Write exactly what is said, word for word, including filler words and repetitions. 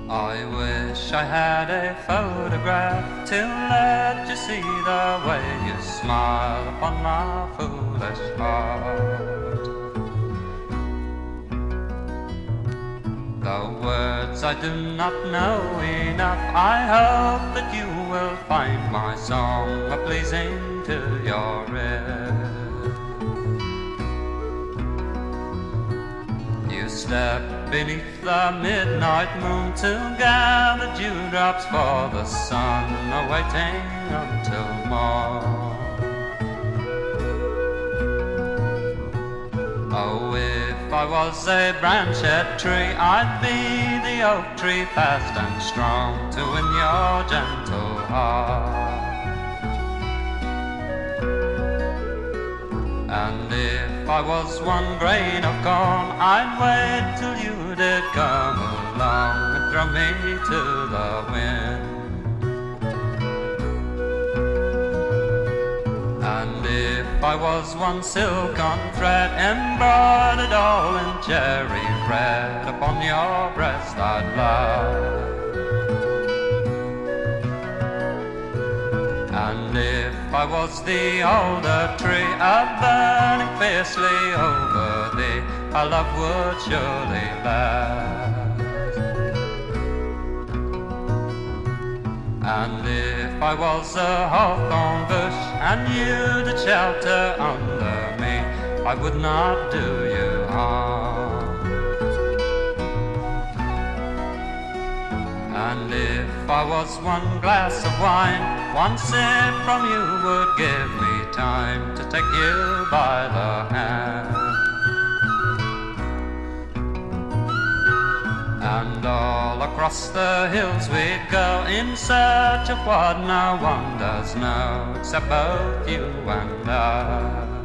I wish I had a photograph to let you see the way you smile upon my foolish heart. The words I do not know enough, I hope that you will find my song pleasing to your ear. You step beneath the midnight moon to gather dewdrops for the sun, awaiting until morn. Oh, if I was a branched tree, I'd be the oak tree fast and strong to win your gentle heart. And if I was one grain of corn, I'd wait till you did come along and throw me to the wind. And if I was one silken thread embroidered all in cherry red, upon your breast I'd lie. And if I was the alder tree, a-burning fiercely over thee, our love would surely last. And if I was a hawthorn bush, and you did shelter under me, I would not do you harm. And if I was one glass of wine, one sip from you would give me time to take you by the hand. And all across the hills we'd go in search of what no one does know except both you and I.